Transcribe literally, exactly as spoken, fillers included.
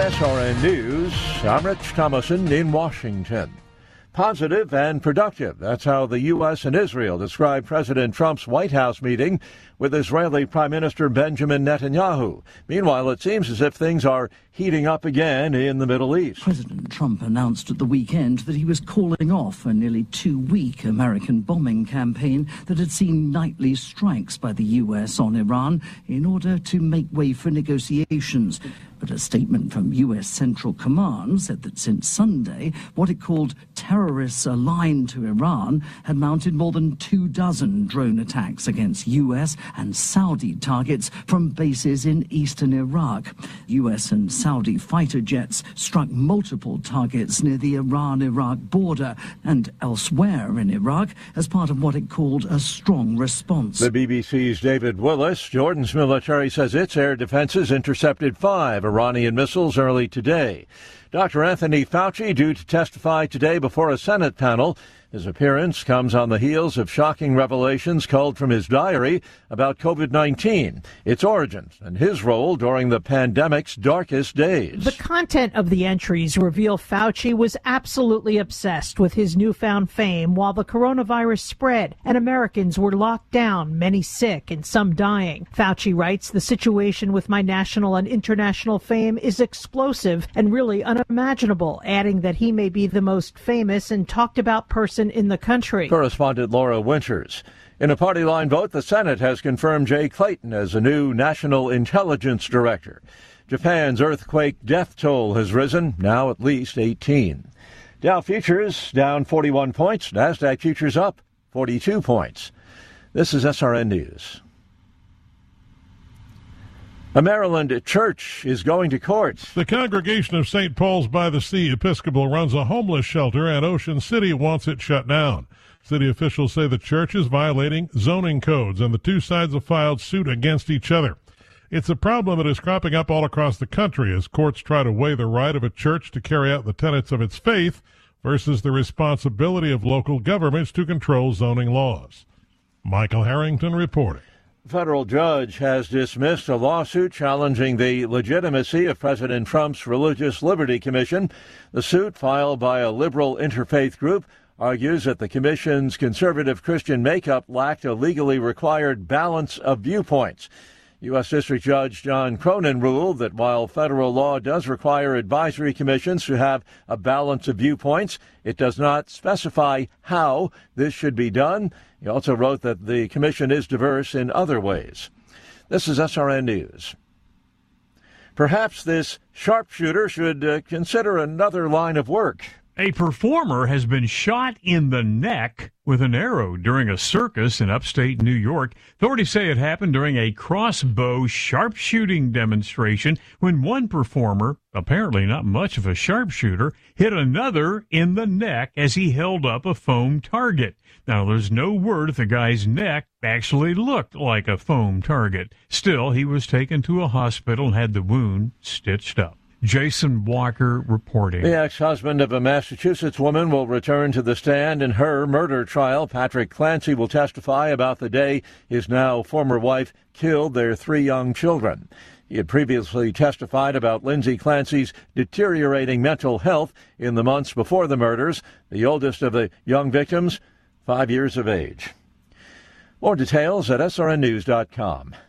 S R N News, I'm Rich Thomason in Washington. Positive and productive. That's how the U S and Israel described President Trump's White House meeting with Israeli Prime Minister Benjamin Netanyahu. Meanwhile, it seems as if things are heating up again in the Middle East. President Trump announced at the weekend that he was calling off a nearly two-week American bombing campaign that had seen nightly strikes by the U S on Iran in order to make way for negotiations. But a statement from U S Central Command said that since Sunday, what it called terrorists aligned to Iran had mounted more than two dozen drone attacks against U S and Saudi targets from bases in eastern Iraq. U S and Saudi fighter jets struck multiple targets near the Iran-Iraq border and elsewhere in Iraq as part of what it called a strong response. The B B C's David Willis. Jordan's military says its air defenses intercepted five Iranian missiles early today. Doctor Anthony Fauci due to testify today before a Senate panel. His appearance comes on the heels of shocking revelations culled from his diary about COVID nineteen, its origins, and his role during the pandemic's darkest days. The content of the entries reveal Fauci was absolutely obsessed with his newfound fame while the coronavirus spread and Americans were locked down, many sick and some dying. Fauci writes, "The situation with my national and international fame is explosive and really unimaginable," adding that he may be the most famous and talked about person in the country. Correspondent Laura Winters. In a party line vote, the Senate has confirmed Jay Clayton as a new National Intelligence Director. Japan's earthquake death toll has risen, now at least eighteen. Dow futures down forty-one points, NASDAQ futures up forty-two points. This is S R N News. A Maryland church is going to court. The Congregation of Saint Paul's by the Sea Episcopal runs a homeless shelter, and Ocean City wants it shut down. City officials say the church is violating zoning codes, and the two sides have filed suit against each other. It's a problem that is cropping up all across the country as courts try to weigh the right of a church to carry out the tenets of its faith versus the responsibility of local governments to control zoning laws. Michael Harrington reporting. A federal judge has dismissed a lawsuit challenging the legitimacy of President Trump's Religious Liberty Commission. The suit, filed by a liberal interfaith group, argues that the commission's conservative Christian makeup lacked a legally required balance of viewpoints. U S. District Judge John Cronin ruled that while federal law does require advisory commissions to have a balance of viewpoints, it does not specify how this should be done. He also wrote that the commission is diverse in other ways. This is S R N News. Perhaps this sharpshooter should uh, consider another line of work. A performer has been shot in the neck with an arrow during a circus in upstate New York. Authorities say it happened during a crossbow sharpshooting demonstration when one performer, apparently not much of a sharpshooter, hit another in the neck as he held up a foam target. Now, there's no word if the guy's neck actually looked like a foam target. Still, he was taken to a hospital and had the wound stitched up. Jason Walker reporting. The ex-husband of a Massachusetts woman will return to the stand in her murder trial. Patrick Clancy will testify about the day his now former wife killed their three young children. He had previously testified about Lindsay Clancy's deteriorating mental health in the months before the murders, the oldest of the young victims, five years of age. More details at S R N news dot com.